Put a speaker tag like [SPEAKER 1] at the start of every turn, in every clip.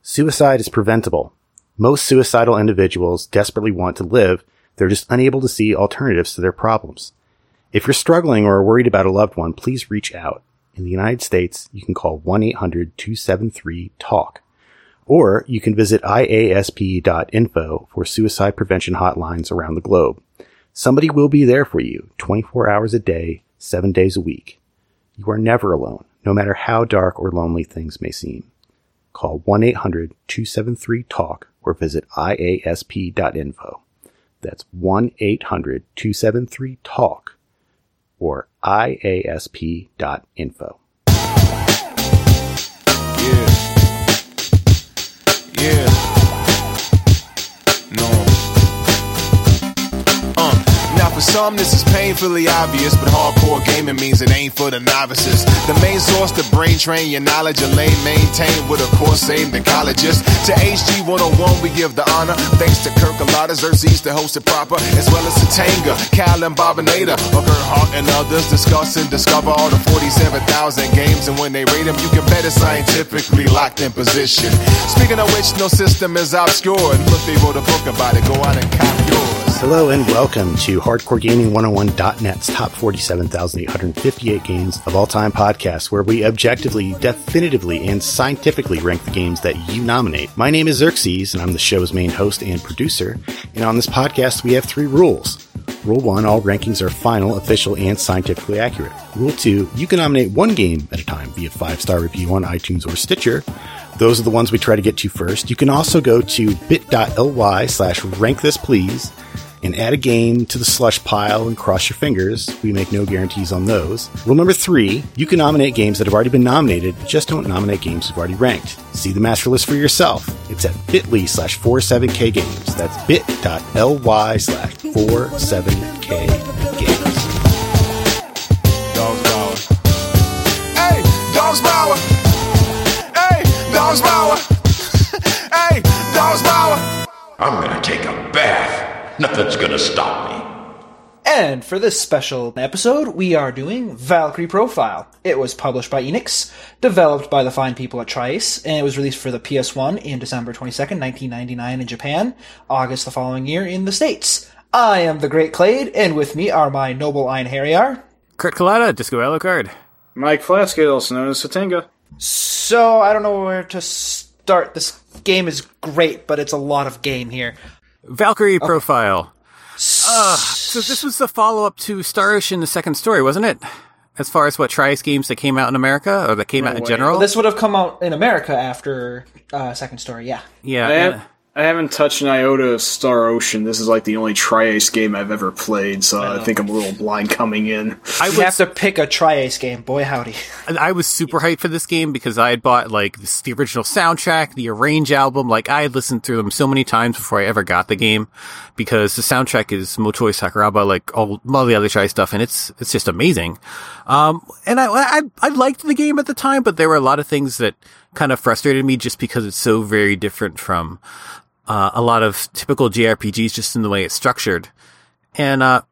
[SPEAKER 1] Suicide is preventable. Most suicidal individuals desperately want to live. They're just unable to see alternatives to their problems. If you're struggling or are worried about a loved one, please reach out. In the United States, you can call 1-800-273-TALK. Or you can visit iasp.info for suicide prevention hotlines around the globe. Somebody will be there for you 24 hours a day, 7 days a week. You are never alone, no matter how dark or lonely things may seem. Call 1-800-273-TALK or visit iasp.info. That's 1-800-273-TALK or iasp.info.
[SPEAKER 2] Yeah. No. Now for some this is painfully obvious, but hardcore gaming means it ain't for the novices. The main source to brain train your knowledge, a lane maintained with a course aimed at colleges. To HG 101 we give the honor, thanks to Kirk Alada, Xerxes to host it proper, as well as Satanga, Cal and Bobinator, Hart and others discuss and discover all the 47,000 games, and when they rate them you can bet it's scientifically locked in position. Speaking of which, no system is obscure, and look, they wrote a book about it, go out and cop yours.
[SPEAKER 1] Hello and welcome to HardcoreGaming101.net's top 47,858 games of all time podcast, where we objectively, definitively, and scientifically rank the games that you nominate. My name is Xerxes, and I'm the show's main host and producer. And on this podcast, we have 3 rules. Rule 1, all rankings are final, official, and scientifically accurate. Rule 2, you can nominate one game at a time via 5-star review on iTunes or Stitcher. Those are the ones we try to get to first. You can also go to bit.ly/rankthisplease and add a game to the slush pile and cross your fingers. We make no guarantees on those. Rule number 3, you can nominate games that have already been nominated, just don't nominate games you've already ranked. See the master list for yourself. It's at bit.ly/47kgames. That's bit.ly/47kgames.
[SPEAKER 2] Dogs Power. Hey, Dogs Power. Hey, Dogs Power. Hey, Dogs Power.
[SPEAKER 3] I'm gonna take a bath. Nothing's gonna stop me.
[SPEAKER 4] And for this special episode, we are doing Valkyrie Profile. It was published by Enix, developed by the fine people at Tri-Ace, and it was released for the PS1 in December 22nd, 1999 in Japan, August the following year in the States. I am the Great Clade, and with me are my noble Einherjar,
[SPEAKER 5] Kurt Kalata, Disco Alucard,
[SPEAKER 6] Mike Flaskett, also known as Satanga.
[SPEAKER 4] So, I don't know where to start. This game is great, but it's a lot of game here.
[SPEAKER 5] Valkyrie Profile. So this was the follow-up to Star Ocean, the second story, wasn't it? As far as what Tri-Ace games that came out in America, or that came out in general?
[SPEAKER 4] Well, this would have come out in America after second story, yeah.
[SPEAKER 5] Yeah.
[SPEAKER 6] I haven't touched an iota of Star Ocean. This is like the only Tri-Ace game I've ever played, so I think I'm a little blind coming in.
[SPEAKER 4] You have to pick a Tri-Ace game, boy howdy.
[SPEAKER 5] I was super hyped for this game because I had bought like the original soundtrack, the Arrange album. Like I had listened through them so many times before I ever got the game, because the soundtrack is Motoi Sakuraba, like all the other Tri stuff, and it's just amazing. And I liked the game at the time, but there were a lot of things that kind of frustrated me just because it's so very different from a lot of typical JRPGs, just in the way it's structured. And, I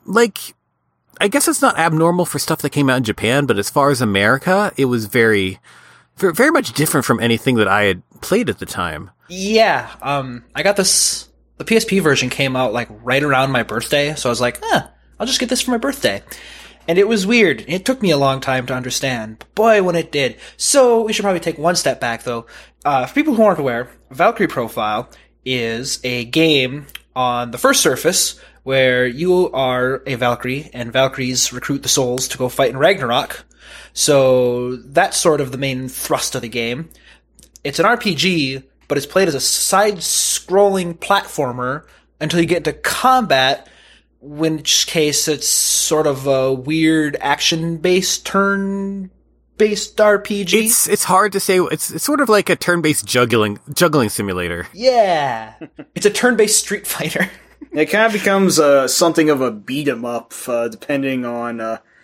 [SPEAKER 5] guess it's not abnormal for stuff that came out in Japan, but as far as America, it was very, very much different from anything that I had played at the time.
[SPEAKER 4] Yeah, I got this, the PSP version came out, like, right around my birthday, so I was like, I'll just get this for my birthday. And it was weird. It took me a long time to understand. But boy, when it did. So, we should probably take one step back, though. For people who aren't aware, Valkyrie Profile is a game on the first surface where you are a Valkyrie, and Valkyries recruit the souls to go fight in Ragnarok. So that's sort of the main thrust of the game. It's an RPG, but it's played as a side-scrolling platformer until you get into combat, in which case it's sort of a weird action-based turn-based RPG.
[SPEAKER 5] It's hard to say. It's sort of like a turn-based juggling simulator.
[SPEAKER 4] Yeah. It's a turn-based Street Fighter.
[SPEAKER 6] It kind of becomes something of a beat-em-up, depending on,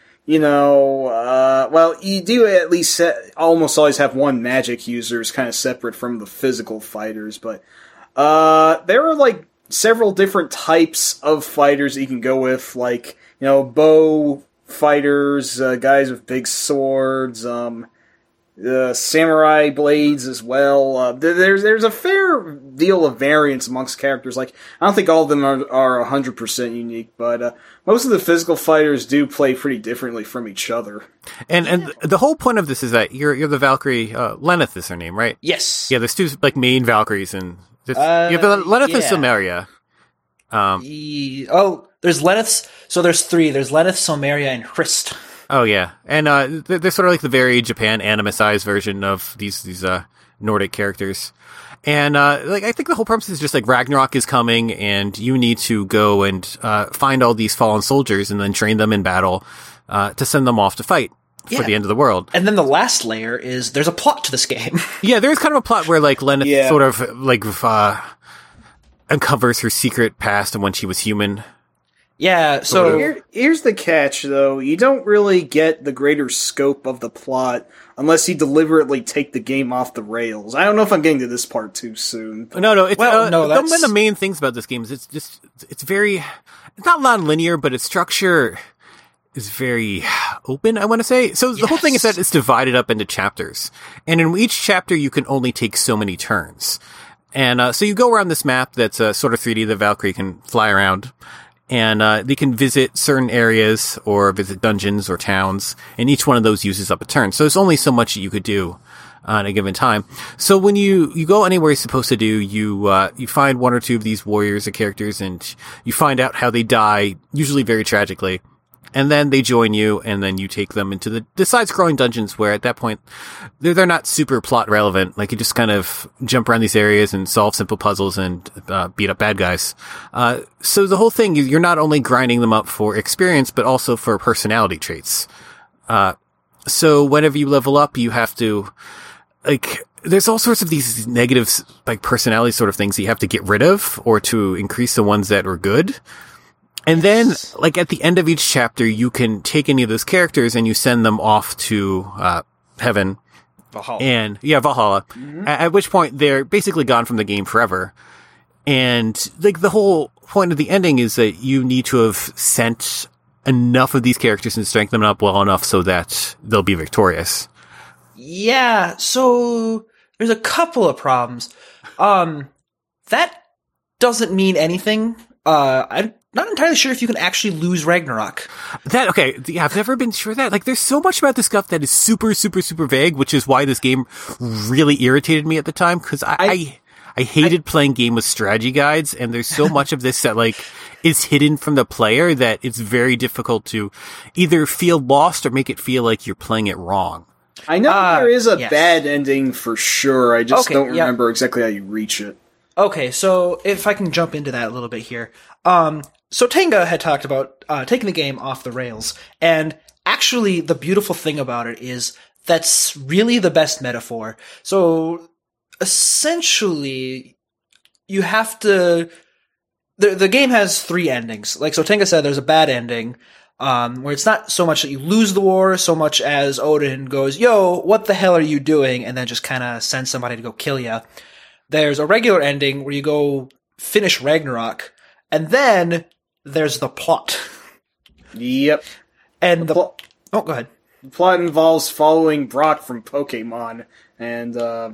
[SPEAKER 6] well, you do at least almost always have one magic user is kind of separate from the physical fighters, but there are, like, several different types of fighters that you can go with, like, bow fighters, guys with big swords, samurai blades as well. There's a fair deal of variance amongst characters. Like, I don't think all of them are 100% unique, but most of the physical fighters do play pretty differently from each other.
[SPEAKER 5] And the whole point of this is that you're the Valkyrie. Lenneth is her name, right?
[SPEAKER 4] Yes.
[SPEAKER 5] Yeah, there's two like main Valkyries, and you have Lenneth and Someria.
[SPEAKER 4] There's Lenneth. So there's three. There's Lenneth, Someria, and Hrist.
[SPEAKER 5] Oh yeah, and they're sort of like the very Japan animicized version of these Nordic characters. And like I think the whole premise is just like Ragnarok is coming, and you need to go and find all these fallen soldiers and then train them in battle to send them off to fight for the end of the world.
[SPEAKER 4] And then the last layer is there's a plot to this game.
[SPEAKER 5] Yeah, there's kind of a plot where like Lenneth sort of like uncovers her secret past and when she was human.
[SPEAKER 4] Yeah, so
[SPEAKER 6] here's the catch, though. You don't really get the greater scope of the plot unless you deliberately take the game off the rails. I don't know if I'm getting to this part too soon.
[SPEAKER 5] No, it's
[SPEAKER 4] one
[SPEAKER 5] of the main things about this game is it's not non-linear, but its structure is very open, I want to say. So the whole thing is that it's divided up into chapters, and in each chapter you can only take so many turns. And so you go around this map that's sort of 3D. The Valkyrie can fly around. And they can visit certain areas or visit dungeons or towns, and each one of those uses up a turn. So there's only so much that you could do on a given time. So when you go anywhere you're supposed to do, you find one or two of these warriors or characters, and you find out how they die, usually very tragically. And then they join you, and then you take them into the side-scrolling dungeons where at that point, they're not super plot relevant. Like, you just kind of jump around these areas and solve simple puzzles and beat up bad guys. So the whole thing, you're not only grinding them up for experience, but also for personality traits. So whenever you level up, you have to, like, there's all sorts of these negative, like, personality sort of things that you have to get rid of or to increase the ones that are good. And then, like, at the end of each chapter, you can take any of those characters and you send them off to heaven.
[SPEAKER 4] Valhalla.
[SPEAKER 5] Valhalla. Mm-hmm. At which point, they're basically gone from the game forever. And, like, the whole point of the ending is that you need to have sent enough of these characters and strengthened them up well enough so that they'll be victorious.
[SPEAKER 4] Yeah, so there's a couple of problems. That doesn't mean anything. I'm not entirely sure if you can actually lose Ragnarok.
[SPEAKER 5] I've never been sure of that. Like, there's so much about this stuff that is super, super, super vague, which is why this game really irritated me at the time, because I hated playing game with strategy guides, and there's so much of this that, like, is hidden from the player that it's very difficult to either feel lost or make it feel like you're playing it wrong.
[SPEAKER 6] I know there is a bad ending for sure. I just don't remember exactly how you reach it.
[SPEAKER 4] Okay, so if I can jump into that a little bit here. So Tenga had talked about taking the game off the rails, and actually the beautiful thing about it is that's really the best metaphor. So essentially, you have to... The game has three endings. Like, so Tenga said there's a bad ending, where it's not so much that you lose the war, so much as Odin goes, yo, what the hell are you doing? And then just kind of sends somebody to go kill you. There's a regular ending where you go finish Ragnarok, and then there's the plot.
[SPEAKER 6] Yep.
[SPEAKER 4] And go ahead.
[SPEAKER 6] The plot involves following Brock from Pokemon, and,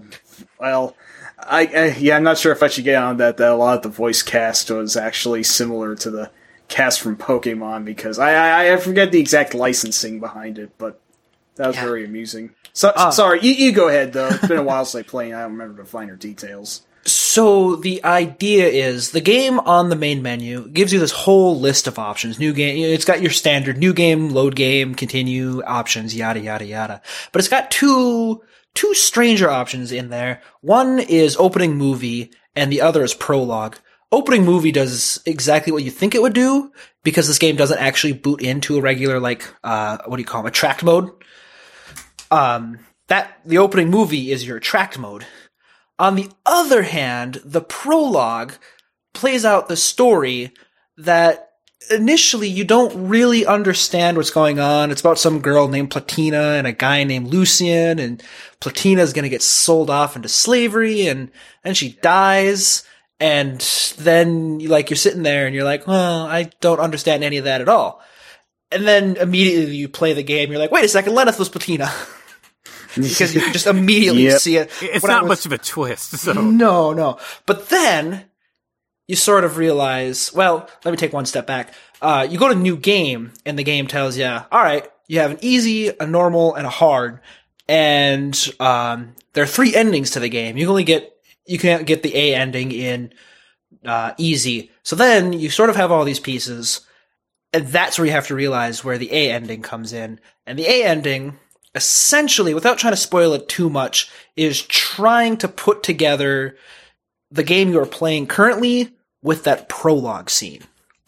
[SPEAKER 6] I'm not sure if I should get on that a lot of the voice cast was actually similar to the cast from Pokemon, because I forget the exact licensing behind it, but that was very amusing. Sorry, you go ahead, though. It's been a while since I played, I don't remember the finer details.
[SPEAKER 4] So the idea is the game on the main menu gives you this whole list of options. New game, it's got your standard new game, load game, continue options, yada, yada, yada. But it's got two stranger options in there. One is opening movie and the other is prologue. Opening movie does exactly what you think it would do because this game doesn't actually boot into a regular, like, what do you call them, attract mode. The opening movie is your attract mode. On the other hand, the prologue plays out the story that initially you don't really understand what's going on. It's about some girl named Platina and a guy named Lucian, and Platina is going to get sold off into slavery, and she dies, and then you're sitting there and you're like, well, I don't understand any of that at all. And then immediately you play the game, you're like, wait a second, Lenneth was Platina. because you can just immediately see it.
[SPEAKER 5] It's not much of a twist, so.
[SPEAKER 4] No. But then you sort of realize, well, let me take one step back. You go to new game, and the game tells you, all right, you have an easy, a normal, and a hard. And there are 3 endings to the game. You can't get the A ending in easy. So then you sort of have all these pieces, and that's where you have to realize where the A ending comes in. And the A ending, essentially, without trying to spoil it too much, is trying to put together the game you are playing currently with that prologue scene.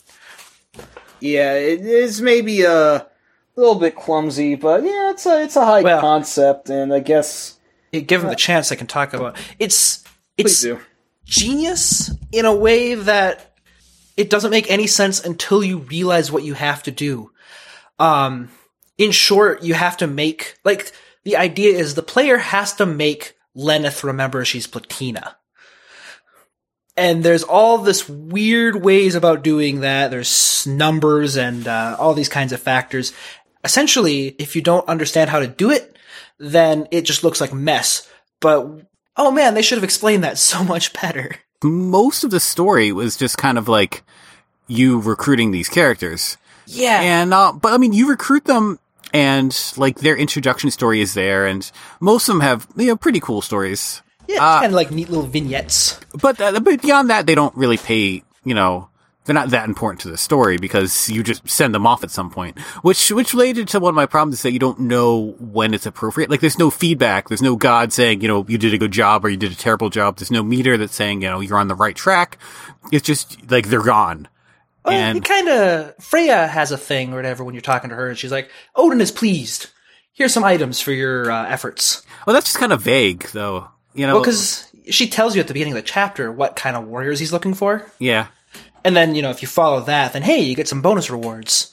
[SPEAKER 6] Yeah, it is maybe a little bit clumsy, but yeah, it's a high concept, and I guess
[SPEAKER 4] given the chance, I can talk about it's
[SPEAKER 6] please do.
[SPEAKER 4] Genius in a way that it doesn't make any sense until you realize what you have to do. In short, you have to make, like, the idea is the player has to make Lenneth remember she's Platina. And there's all this weird ways about doing that. There's numbers and all these kinds of factors. Essentially, if you don't understand how to do it, then it just looks like mess. But, oh man, they should have explained that so much better.
[SPEAKER 5] Most of the story was just kind of like you recruiting these characters.
[SPEAKER 4] Yeah.
[SPEAKER 5] And, but I mean, you recruit them and like their introduction story is there, and most of them have, pretty cool stories.
[SPEAKER 4] Yeah, it's kind of like neat little vignettes.
[SPEAKER 5] But beyond that, they don't really pay, they're not that important to the story because you just send them off at some point. Which related to one of my problems is that you don't know when it's appropriate. Like, there's no feedback. There's no God saying, you did a good job or you did a terrible job. There's no meter that's saying, you're on the right track. It's just, like, they're gone.
[SPEAKER 4] Well,
[SPEAKER 5] and
[SPEAKER 4] it kind of, Freya has a thing or whatever when you're talking to her, and she's like, Odin is pleased. Here's some items for your efforts.
[SPEAKER 5] Well, that's just kind of vague, though.
[SPEAKER 4] Well, because she tells you at the beginning of the chapter what kind of warriors he's looking for.
[SPEAKER 5] Yeah.
[SPEAKER 4] And then, if you follow that, then hey, you get some bonus rewards.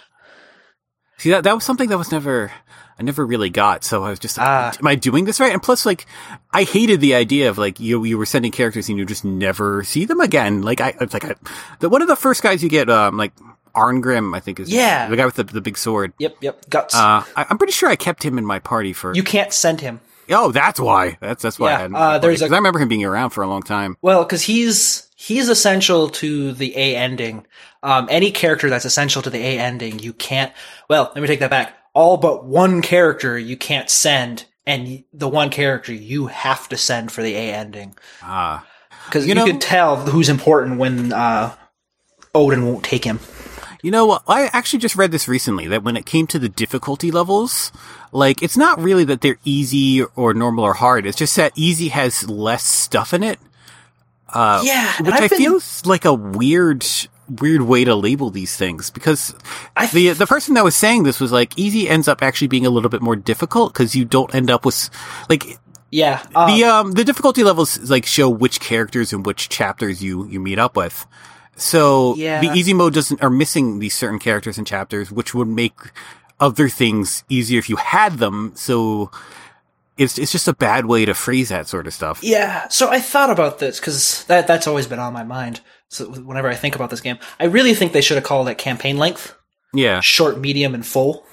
[SPEAKER 5] See, that was something that I never really got, so I was just like, am I doing this right? And plus, like, I hated the idea of, like, you were sending characters and you just never see them again. Like, one of the first guys you get, like, Arngrim, I think is the guy with the big sword.
[SPEAKER 4] Yep, Guts.
[SPEAKER 5] I'm pretty sure I kept him in my party for...
[SPEAKER 4] You can't send him.
[SPEAKER 5] Oh, that's why. That's why I hadn't. I remember him being around for a long time.
[SPEAKER 4] Well, because he's essential to the A ending. Any character that's essential to the A ending, you can't. Well, let me take that back. All but one character you can't send, and the one character you have to send for the A ending. Because you can tell who's important when Odin won't take him.
[SPEAKER 5] I actually just read this recently, that when it came to the difficulty levels, like, it's not really that they're easy or normal or hard. It's just that easy has less stuff in it. Which I feel is like a weird way to label these things, because the person that was saying this was like, easy ends up actually being a little bit more difficult because you don't end up with, like...
[SPEAKER 4] Yeah.
[SPEAKER 5] The difficulty levels, like, show which characters and which chapters you meet up with. So the easy mode are missing these certain characters and chapters, which would make other things easier if you had them. So it's just a bad way to phrase that sort of stuff.
[SPEAKER 4] Yeah. So I thought about this because that's always been on my mind. So whenever I think about this game, I really think they should have called it campaign length.
[SPEAKER 5] Yeah.
[SPEAKER 4] Short, medium, and full.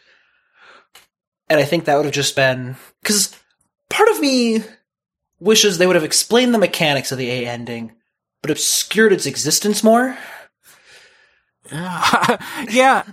[SPEAKER 4] And I think that would have just been, because part of me wishes they would have explained the mechanics of the A ending, but obscured its existence more.
[SPEAKER 5] Yeah,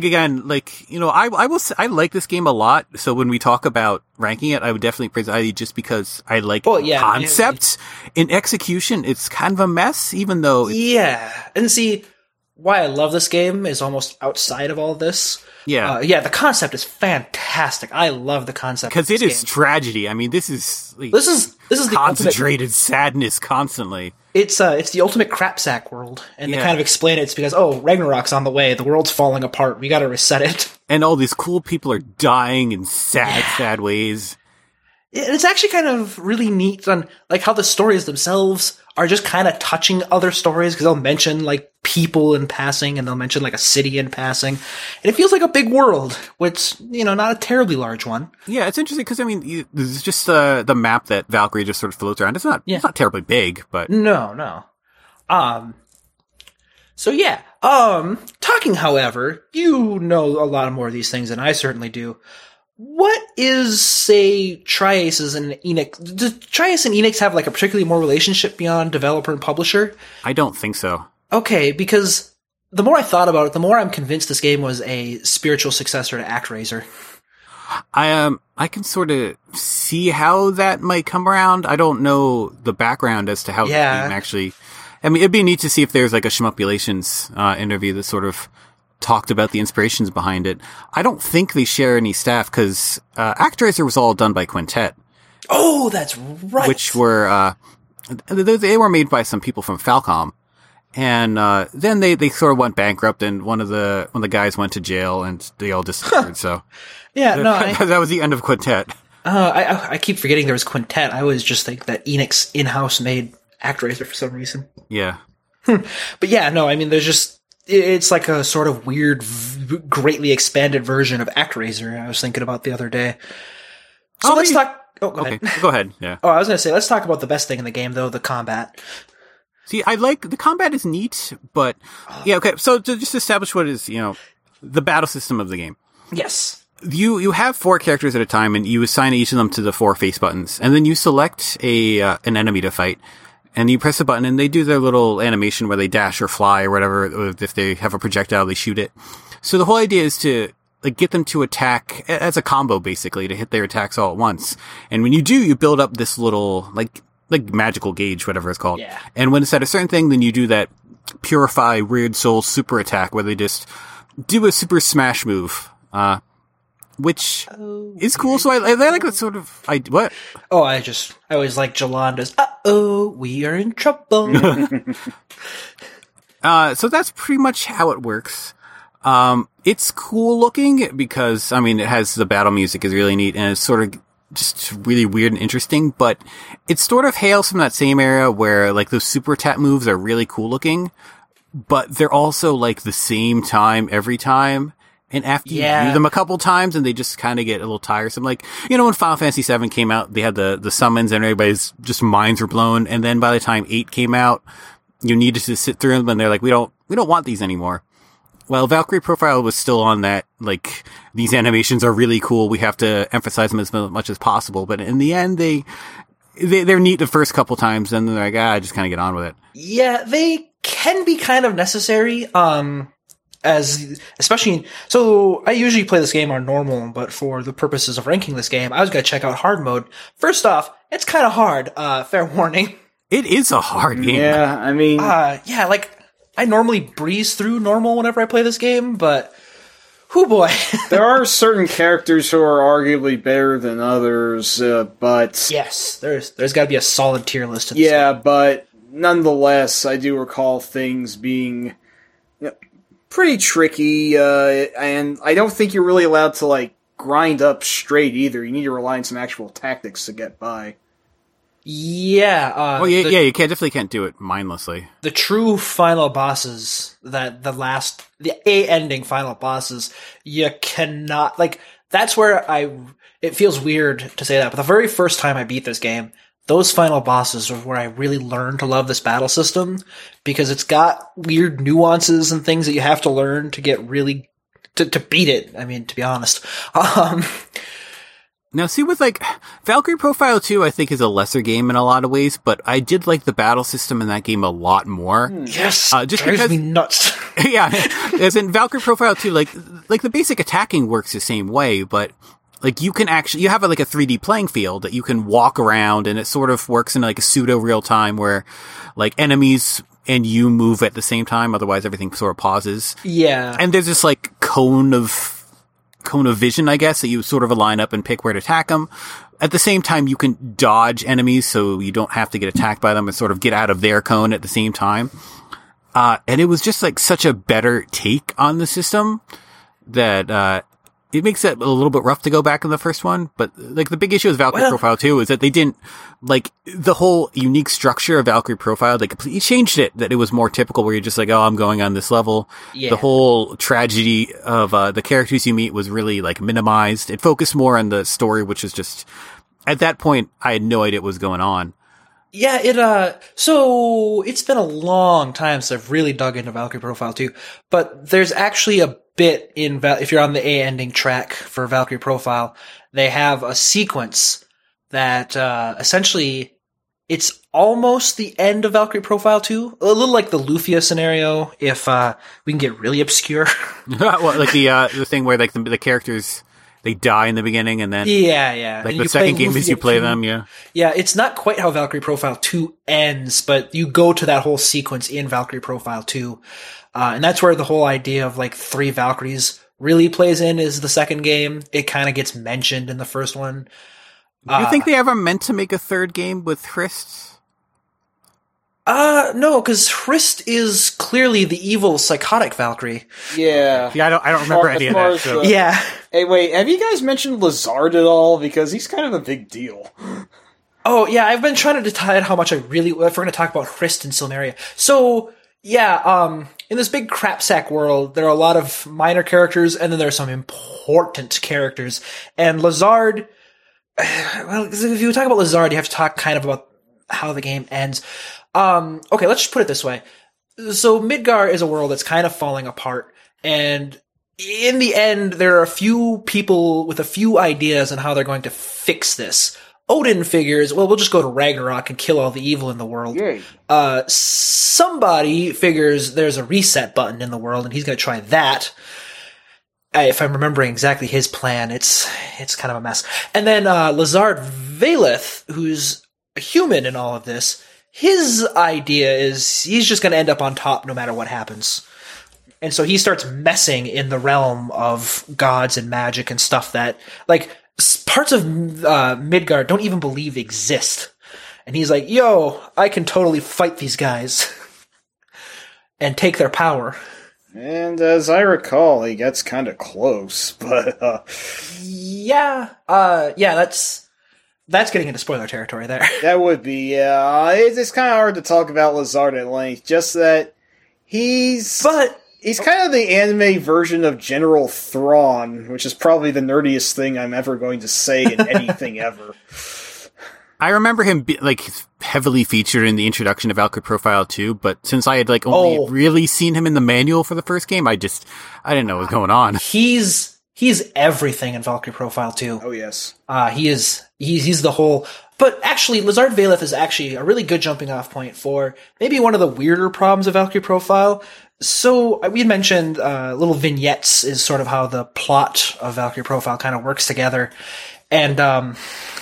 [SPEAKER 5] I like this game a lot. So when we talk about ranking it, I would definitely praise it just because I like concepts. In execution, it's kind of a mess, even though
[SPEAKER 4] and see, why I love this game is almost outside of all this. The concept is fantastic. I love the concept
[SPEAKER 5] because it is tragedy. I mean, this is the concentrated sadness constantly.
[SPEAKER 4] It's the ultimate crapsack world, and they kind of explain it's because Ragnarok's on the way. The world's falling apart. We got to reset it.
[SPEAKER 5] And all these cool people are dying in sad ways.
[SPEAKER 4] It's actually kind of really neat on like how the stories themselves are just kind of touching other stories, because they'll mention like people in passing, and they'll mention like a city in passing, and it feels like a big world, which not a terribly large one. Yeah,
[SPEAKER 5] it's interesting because I mean, this is just the map that Valkyrie just sort of floats around. It's not terribly big, but
[SPEAKER 4] no. Talking, however, you know a lot more of these things than I certainly do. what is, say, Tri-Aces and Enix? Do Tri-Ace and Enix have like a particularly more relationship beyond developer and publisher?
[SPEAKER 5] I don't think so.
[SPEAKER 4] Okay, because the more I thought about it, the more I'm convinced this game was a spiritual successor to ActRaiser.
[SPEAKER 5] I can sort of see how that might come around. I don't know the background as to how the game actually. I mean, it'd be neat to see if there's like a Shmupulations interview that sort of talked about the inspirations behind it. I don't think they share any staff because ActRaiser was all done by Quintet.
[SPEAKER 4] Oh, that's right.
[SPEAKER 5] Which were they were made by some people from Falcom, and then they sort of went bankrupt, and one of the guys went to jail, and they all disappeared. So
[SPEAKER 4] yeah, no,
[SPEAKER 5] that was the end of Quintet.
[SPEAKER 4] I keep forgetting there was Quintet. I always just think that Enix in-house made ActRaiser for some reason.
[SPEAKER 5] Yeah.
[SPEAKER 4] But yeah, no, I mean, it's like a sort of weird, greatly expanded version of ActRaiser I was thinking about the other day. So let's talk. Oh, go ahead.
[SPEAKER 5] Go ahead. Yeah.
[SPEAKER 4] Oh, I was going to say, let's talk about the best thing in the game, though, the combat.
[SPEAKER 5] See, I like the combat is neat, but yeah, okay. So to just establish what is, the battle system of the game.
[SPEAKER 4] Yes.
[SPEAKER 5] You have 4 characters at a time, and you assign each of them to the 4 face buttons, and then you select an enemy to fight, and you press a button, and they do their little animation where they dash or fly or whatever. Or if they have a projectile, they shoot it. So the whole idea is to get them to attack as a combo, basically, to hit their attacks all at once. And when you do, you build up this little like magical gauge, whatever it's called. Yeah. And when it's at a certain thing, then you do that Purify Weird Soul super attack where they just do a super smash move. Which is cool. So I like that sort of. What?
[SPEAKER 4] Oh, I always like Jolanda's. We are in trouble.
[SPEAKER 5] So that's pretty much how it works. It's cool looking because it has the battle music is really neat and it's sort of just really weird and interesting. But it sort of hails from that same era where like those super attack moves are really cool looking, but they're also like the same time every time. And after you do them a couple times and they just kind of get a little tiresome. Like, when Final Fantasy VII came out, they had the summons and everybody's just minds were blown. And then by the time 8 came out, you needed to sit through them and they're like, we don't want these anymore. Well, Valkyrie Profile was still on that, like, these animations are really cool. We have to emphasize them as much as possible. But in the end, they're neat the first couple times and they're like, just kind of get on with it.
[SPEAKER 4] Yeah, they can be kind of necessary. So I usually play this game on normal, but for the purposes of ranking this game, I was going to check out hard mode. First off, it's kind of hard, fair warning.
[SPEAKER 5] It is a hard game.
[SPEAKER 6] Yeah,
[SPEAKER 4] I normally breeze through normal whenever I play this game, but whoo boy.
[SPEAKER 6] There are certain characters who are arguably better than others, but...
[SPEAKER 4] Yes, there's got to be a solid tier list.
[SPEAKER 6] Yeah, but nonetheless, I do recall things being pretty tricky, and I don't think you're really allowed to, grind up straight either. You need to rely on some actual tactics to get by.
[SPEAKER 4] Yeah.
[SPEAKER 5] You definitely can't do it mindlessly.
[SPEAKER 4] The true final bosses, the ending final bosses, you cannot, that's where it feels weird to say that, but the very first time I beat this game, those final bosses are where I really learned to love this battle system, because it's got weird nuances and things that you have to learn to get really, to beat it, to be honest.
[SPEAKER 5] Now, see, with, Valkyrie Profile 2, I think is a lesser game in a lot of ways, but I did like the battle system in that game a lot more.
[SPEAKER 4] Yes!
[SPEAKER 5] Just
[SPEAKER 4] drives
[SPEAKER 5] because,
[SPEAKER 4] me nuts.
[SPEAKER 5] Yeah, as in Valkyrie Profile 2, the basic attacking works the same way, but, you can actually, you have a 3D playing field that you can walk around, and it sort of works in, a pseudo real time where, enemies and you move at the same time, otherwise everything sort of pauses.
[SPEAKER 4] Yeah.
[SPEAKER 5] And there's this, cone of vision, I guess, that you sort of line up and pick where to attack them. At the same time, you can dodge enemies so you don't have to get attacked by them and sort of get out of their cone at the same time. And it was just such a better take on the system that, it makes it a little bit rough to go back in the first one, but the big issue with Valkyrie Profile 2 is that they didn't the whole unique structure of Valkyrie Profile. They completely changed it, that it was more typical where you're just I'm going on this level. Yeah. The whole tragedy of the characters you meet was really minimized. It focused more on the story, which is just at that point I had no idea what was going on.
[SPEAKER 4] Yeah, so it's been a long time since I've really dug into Valkyrie Profile 2, but there's actually a bit in if you're on the A ending track for Valkyrie Profile, they have a sequence that essentially it's almost the end of Valkyrie Profile 2, a little like the Lufia scenario if we can get really obscure.
[SPEAKER 5] Well, like the thing where like the characters, they die in the beginning and then
[SPEAKER 4] yeah.
[SPEAKER 5] like
[SPEAKER 4] and
[SPEAKER 5] the second game is you play them, yeah.
[SPEAKER 4] Yeah, it's not quite how Valkyrie Profile 2 ends, but you go to that whole sequence in Valkyrie Profile 2. And that's where the whole idea of like 3 Valkyries really plays in is the second game. It kind of gets mentioned in the first one.
[SPEAKER 5] Do you think they ever meant to make a third game with Hrist?
[SPEAKER 4] No, because Hrist is clearly the evil psychotic Valkyrie.
[SPEAKER 6] Yeah.
[SPEAKER 5] Yeah, I don't remember any of that. So.
[SPEAKER 4] Yeah.
[SPEAKER 6] Hey, wait, have you guys mentioned Lazard at all? Because he's kind of a big deal.
[SPEAKER 4] Oh, yeah, I've been trying to decide how much if we're going to talk about Hrist and Silneria. So, yeah, in this big crapsack world, there are a lot of minor characters, and then there are some important characters. And Lazard, well, if you talk about Lazard, you have to talk kind of about how the game ends. Okay, let's just put it this way. So Midgar is a world that's kind of falling apart, and in the end, there are a few people with a few ideas on how they're going to fix this. Odin figures, well, we'll just go to Ragnarok and kill all the evil in the world.
[SPEAKER 6] Yay.
[SPEAKER 4] Somebody figures there's a reset button in the world, and he's going to try that. If I'm remembering exactly his plan, it's kind of a mess. And then Lazard Valeth, who's a human in all of this, his idea is he's just going to end up on top no matter what happens. And so he starts messing in the realm of gods and magic and stuff that, like, parts of Midgard don't even believe exist. And he's like, yo, I can totally fight these guys and take their power.
[SPEAKER 6] And as I recall, he gets kind of close, but
[SPEAKER 4] yeah, that's getting into spoiler territory there.
[SPEAKER 6] That would be, yeah. It's kind of hard to talk about Lazard at length, just that he's kind of the anime version of General Thrawn, which is probably the nerdiest thing I'm ever going to say in anything ever.
[SPEAKER 5] I remember him heavily featured in the introduction of Valkyrie Profile 2, but since I had only really seen him in the manual for the first game, I didn't know what was going on.
[SPEAKER 4] He's everything in Valkyrie Profile 2.
[SPEAKER 6] Oh yes.
[SPEAKER 4] He's the whole. But actually, Lazard Valeth is actually a really good jumping off point for maybe one of the weirder problems of Valkyrie Profile. So we had mentioned little vignettes is sort of how the plot of Valkyrie Profile kind of works together, and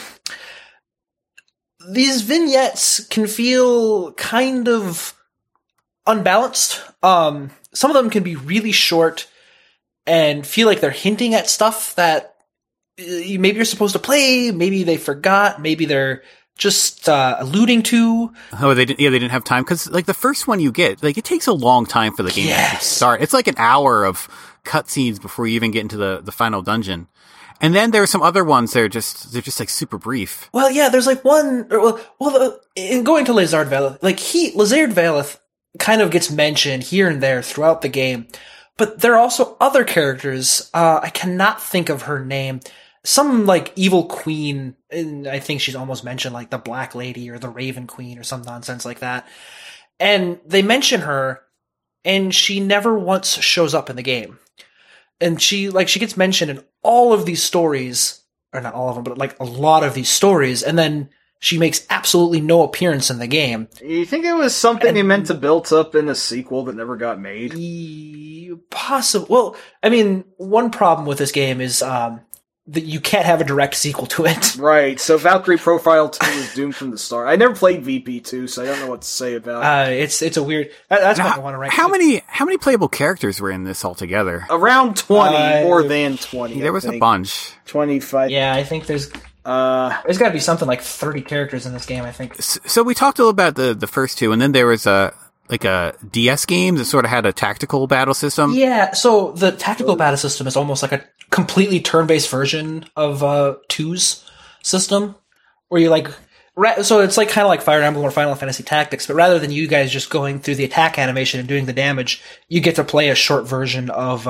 [SPEAKER 4] these vignettes can feel kind of unbalanced. Some of them can be really short and feel like they're hinting at stuff that maybe you're supposed to play, maybe they forgot, maybe they're just alluding to.
[SPEAKER 5] Oh, they didn't have time, because the first one you get, it takes a long time for the game to start. It's like an hour of cutscenes before you even get into the final dungeon. And then there are some other ones that are just super brief.
[SPEAKER 4] Well, yeah, there's one. In going to Lazard Valeth, Lazard Valeth kind of gets mentioned here and there throughout the game, but there are also other characters. I cannot think of her name. Some evil queen, and I think she's almost mentioned the Black Lady or the Raven Queen or some nonsense like that. And they mention her, and she never once shows up in the game. And she gets mentioned in all of these stories, or not all of them, but a lot of these stories, and then she makes absolutely no appearance in the game.
[SPEAKER 6] You think it was something they meant to build up in a sequel that never got made?
[SPEAKER 4] Possible. Well, I mean, one problem with this game is that you can't have a direct sequel to it.
[SPEAKER 6] Right, so Valkyrie Profile 2 was doomed from the start. I never played VP2, so I don't know what to say about it.
[SPEAKER 4] It's a weird. That's what I want to rank.
[SPEAKER 5] How many playable characters were in this altogether?
[SPEAKER 6] Around 20, more than 20.
[SPEAKER 5] There was a bunch.
[SPEAKER 6] 25.
[SPEAKER 4] Yeah, I think there's got to be something like 30 characters in this game, I think.
[SPEAKER 5] So we talked a little about the first two, and then there was a DS game that sort of had a tactical battle system.
[SPEAKER 4] Yeah, so the tactical battle system is almost like a completely turn-based version of 2's system, where you so it's kind of like Fire Emblem or Final Fantasy Tactics, but rather than you guys just going through the attack animation and doing the damage, you get to play a short version of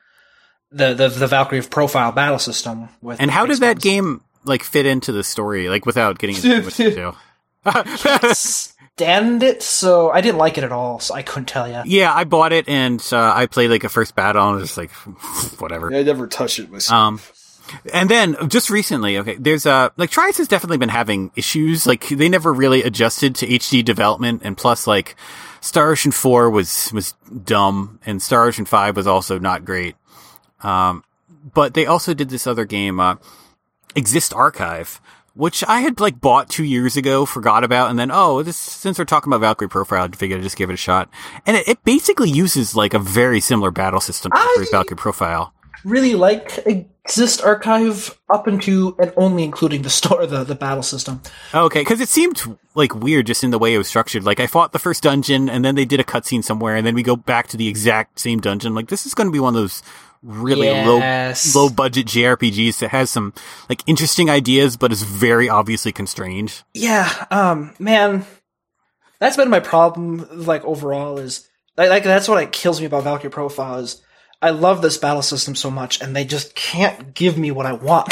[SPEAKER 4] the Valkyrie Profile battle system.
[SPEAKER 5] And how did that game fit into the story, without getting into too much detail?
[SPEAKER 4] understand it, so I didn't like it at all, so I couldn't tell you.
[SPEAKER 5] Yeah, I bought it, and I played like a first battle, and I was just like, whatever.
[SPEAKER 6] I never touched it myself.
[SPEAKER 5] And then just recently, okay, there's like Triumph has definitely been having issues. Like they never really adjusted to HD development, and plus like Star Ocean 4 was dumb, and Star Ocean 5 was also not great. But they also did this other game, Exist Archive, which I had like bought 2 years ago, forgot about, and then since we're talking about Valkyrie Profile, I figured I'd just give it a shot. And it basically uses like a very similar battle system to Valkyrie Profile.
[SPEAKER 4] Really like Exist Archive up into and only including the battle system.
[SPEAKER 5] Okay, because it seemed like weird just in the way it was structured. Like I fought the first dungeon, and then they did a cutscene somewhere, and then we go back to the exact same dungeon. Like this is going to be one of those really low budget JRPGs that has some like interesting ideas, but is very obviously constrained.
[SPEAKER 4] Yeah, man, that's been my problem. Like overall, is like that's what kills me about Valkyrie Profile is I love this battle system so much, and they just can't give me what I want.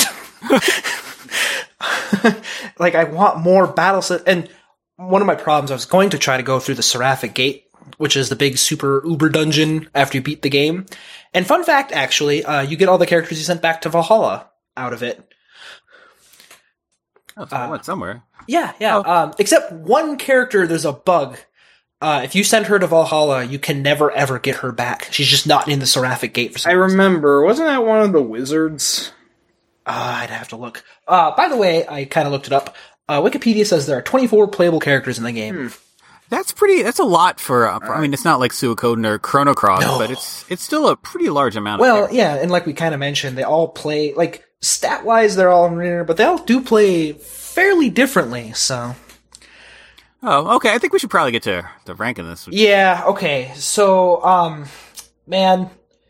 [SPEAKER 4] Like I want more battle and one of my problems, I was going to try to go through the Seraphic Gate, which is the big super uber dungeon after you beat the game. And fun fact, actually, you get all the characters you sent back to Valhalla out of it.
[SPEAKER 5] Oh, so I went somewhere.
[SPEAKER 4] Yeah. Oh. Except one character, there's a bug. If you send her to Valhalla, you can never ever get her back. She's just not in the Seraphic Gate for some reason.
[SPEAKER 6] Remember, wasn't that one of the wizards?
[SPEAKER 4] I'd have to look. By the way, I kind of looked it up. Wikipedia says there are 24 playable characters in the game.
[SPEAKER 5] That's a lot for, I mean, it's not like Suikoden or Chrono Cross, but it's still a pretty large amount.
[SPEAKER 4] Well, yeah, and like we kind of mentioned, they all play, like, stat-wise, they're all in, but they all do play fairly differently, so.
[SPEAKER 5] Oh, okay, I think we should probably get to ranking this.
[SPEAKER 4] Yeah, okay, so, man,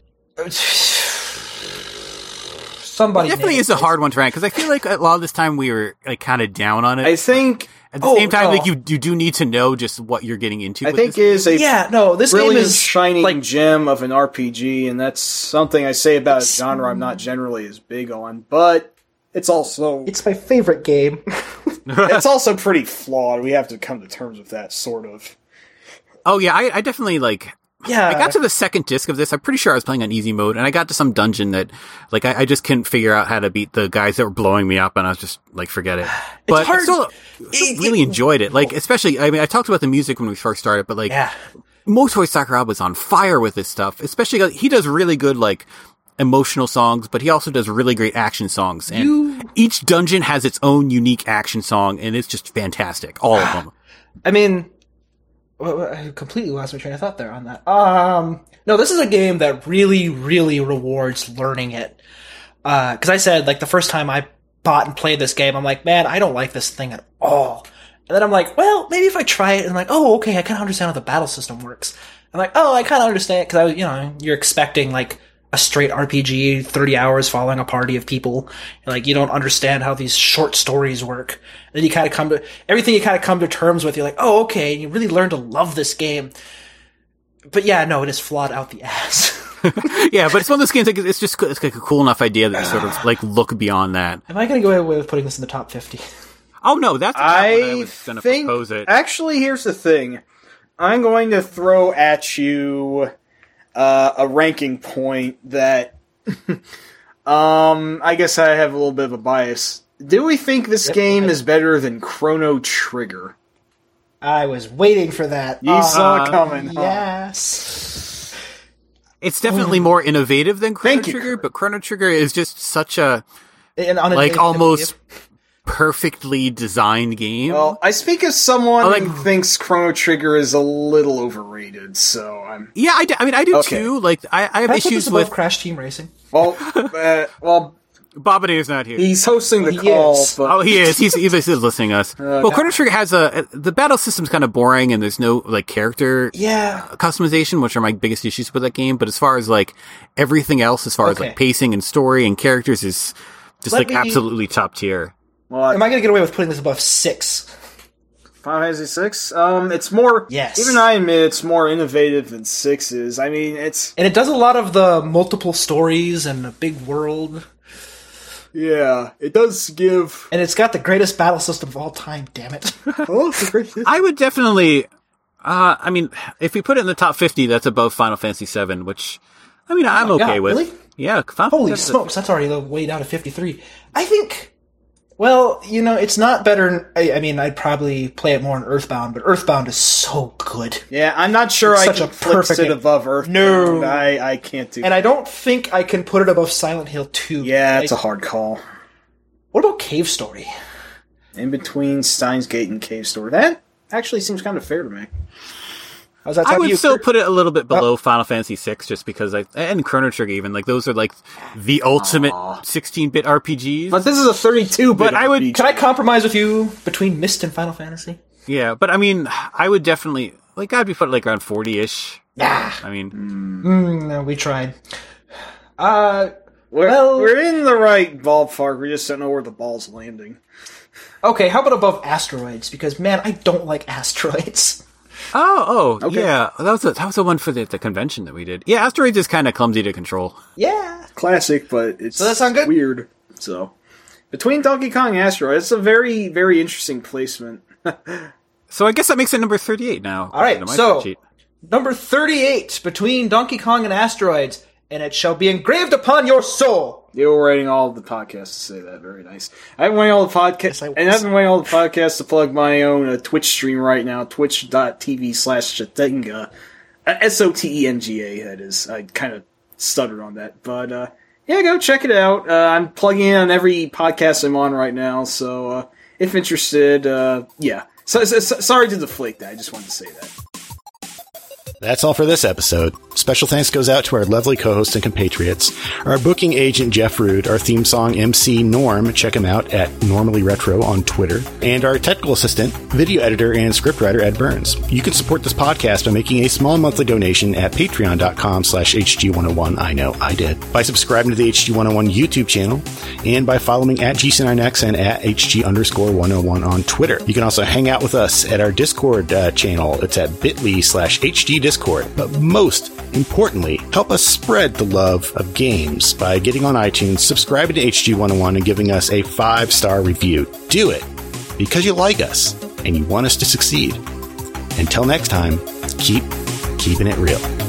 [SPEAKER 4] somebody
[SPEAKER 5] it definitely is a hard one to rank, because I feel like a lot of this time we were, like, kind of down on it.
[SPEAKER 6] I think...
[SPEAKER 5] At the same time, like you do need to know just what you're getting into.
[SPEAKER 6] I think it is
[SPEAKER 4] this
[SPEAKER 6] really
[SPEAKER 4] game is
[SPEAKER 6] shining
[SPEAKER 4] like,
[SPEAKER 6] gem of an RPG, and that's something I say about a genre I'm not generally as big on. But it's
[SPEAKER 4] my favorite game.
[SPEAKER 6] It's also pretty flawed. We have to come to terms with that, sort of.
[SPEAKER 5] Oh yeah, I definitely like. Yeah, I got to the second disc of this. I'm pretty sure I was playing on easy mode, and I got to some dungeon that, like, I just couldn't figure out how to beat the guys that were blowing me up, and I was just like, forget it. But I still really enjoyed it. Like, especially, I mean, I talked about the music when we first started, but like, Motoi Sakuraba was on fire with this stuff. Especially, he does really good like emotional songs, but he also does really great action songs. And each dungeon has its own unique action song, and it's just fantastic. All of them.
[SPEAKER 4] I mean. I completely lost my train of thought there on that. No, this is a game that really, really rewards learning it. Cause I said, like, the first time I bought and played this game, I'm like, man, I don't like this thing at all. And then I'm like, well, maybe if I try it, and I'm like, oh, okay, I kind of understand how the battle system works. I'm like, oh, I kind of understand, cause you're expecting, like, a straight RPG, 30 hours following a party of people. Like, you don't understand how these short stories work. And then you kind of come to terms with, you're like, oh, okay, and you really learn to love this game. But yeah, no, it is flawed out the ass.
[SPEAKER 5] Yeah, but it's one of those games, like, it's like a cool enough idea that you sort of, like, look beyond that.
[SPEAKER 4] Am I going to go away with putting this in the top 50?
[SPEAKER 5] Oh, no, that's I was going to propose it.
[SPEAKER 6] Actually, here's the thing. I'm going to throw at you... a ranking point that, I guess I have a little bit of a bias. Do we think this game is better than Chrono Trigger?
[SPEAKER 4] I was waiting for that.
[SPEAKER 6] You saw it coming.
[SPEAKER 4] Yes.
[SPEAKER 5] It's definitely more innovative than Chrono Trigger, but Chrono Trigger is just such a, like, almost perfectly designed game.
[SPEAKER 6] Well, I speak as someone who thinks Chrono Trigger is a little overrated, so I'm...
[SPEAKER 5] Yeah, I do too. Like, I have issues with
[SPEAKER 4] Crash Team Racing.
[SPEAKER 6] Well,
[SPEAKER 5] Bobadee's not here.
[SPEAKER 6] He's hosting the call.
[SPEAKER 5] But... Oh, he is. He's listening to us. Well, Chrono Trigger has the battle system's kind of boring, and there's no, like, character customization, which are my biggest issues with that game. But as far as, like, everything else, as far as, like, pacing and story and characters is just, absolutely top tier.
[SPEAKER 4] Well, am I going to get away with putting this above 6?
[SPEAKER 6] Final Fantasy 6? It's more...
[SPEAKER 4] Yes.
[SPEAKER 6] Even I admit it's more innovative than 6 is. I mean, it's...
[SPEAKER 4] And it does a lot of the multiple stories and a big world.
[SPEAKER 6] Yeah, it does give...
[SPEAKER 4] And it's got the greatest battle system of all time, damn it.
[SPEAKER 6] Oh, it's the greatest.
[SPEAKER 5] I would definitely... I mean, if we put it in the top 50, that's above Final Fantasy VII, which, I mean, I'm okay with.
[SPEAKER 4] Really?
[SPEAKER 5] Yeah. Final
[SPEAKER 4] Holy
[SPEAKER 5] Fantasy-
[SPEAKER 4] smokes, that's already way down to 53. I think... Well, it's not better... I mean, I'd probably play it more in Earthbound, but Earthbound is so good.
[SPEAKER 6] Yeah, I'm not sure
[SPEAKER 4] It's
[SPEAKER 6] I
[SPEAKER 4] such
[SPEAKER 6] can
[SPEAKER 4] a
[SPEAKER 6] flex
[SPEAKER 4] perfect
[SPEAKER 6] it
[SPEAKER 4] game.
[SPEAKER 6] above Earth.
[SPEAKER 4] No.
[SPEAKER 6] I can't do
[SPEAKER 4] And I don't think I can put it above Silent Hill 2.
[SPEAKER 6] Yeah, it's a hard call.
[SPEAKER 4] What about Cave Story?
[SPEAKER 6] In between Steins Gate and Cave Story. That actually seems kind of fair to me.
[SPEAKER 4] How's that
[SPEAKER 5] I
[SPEAKER 4] sound to
[SPEAKER 5] would
[SPEAKER 4] you,
[SPEAKER 5] still
[SPEAKER 4] Kurt?
[SPEAKER 5] put it a little bit below Final Fantasy VI, just because and Chrono Trigger even, like, those are like the ultimate 16-bit RPGs.
[SPEAKER 6] But this is a 32-bit
[SPEAKER 5] But I would-
[SPEAKER 6] RPG.
[SPEAKER 4] Can I compromise with you between Myst and Final Fantasy?
[SPEAKER 5] Yeah, but I mean, I would definitely, like, I'd be putting like around 40-ish.
[SPEAKER 4] Yeah.
[SPEAKER 5] I mean,
[SPEAKER 4] No, we tried.
[SPEAKER 6] We're in the right ballpark. We just don't know where the ball's landing.
[SPEAKER 4] Okay, how about above Asteroids? Because, man, I don't like Asteroids.
[SPEAKER 6] Okay.
[SPEAKER 5] yeah, that was the one for the convention that we did. Yeah, Asteroids is kind of clumsy to control.
[SPEAKER 4] Yeah.
[SPEAKER 6] Classic, but it's
[SPEAKER 4] that sound good?
[SPEAKER 6] weird. So, between Donkey Kong and Asteroid, it's a very, very interesting placement.
[SPEAKER 5] So I guess that makes it number 38 now.
[SPEAKER 4] All right,
[SPEAKER 5] on my
[SPEAKER 4] so
[SPEAKER 5] spreadsheet.
[SPEAKER 4] number 38 between Donkey Kong and Asteroids, and it shall be engraved upon your soul.
[SPEAKER 6] You were writing all of the podcasts to say that. Very nice. I've been waiting all the podcasts,
[SPEAKER 4] Yes, I was.
[SPEAKER 6] and I've been waiting all the podcasts to plug my own Twitch stream right now. Twitch.tv/Shotenga. Sotenga. That is. I kind of stuttered on that, but yeah, go check it out. I'm plugging in on every podcast I'm on right now, so if interested, yeah. So, sorry to deflate that. I just wanted to say that.
[SPEAKER 1] That's all for this episode. Special thanks goes out to our lovely co-hosts and compatriots, our booking agent Jeff Rude, our theme song MC Norm, check him out at Normally Retro on Twitter, and our technical assistant, video editor, and scriptwriter Ed Burns. You can support this podcast by making a small monthly donation at patreon.com/HG101. I know, I did. By subscribing to the HG101 YouTube channel, and by following at GC9X and at HG_101 on Twitter. You can also hang out with us at our Discord channel. It's at bit.ly/HG Discord. But most importantly, help us spread the love of games by getting on iTunes, subscribing to HG101, and giving us a 5-star review. Do it because you like us and you want us to succeed. Until next time, keep keeping it real.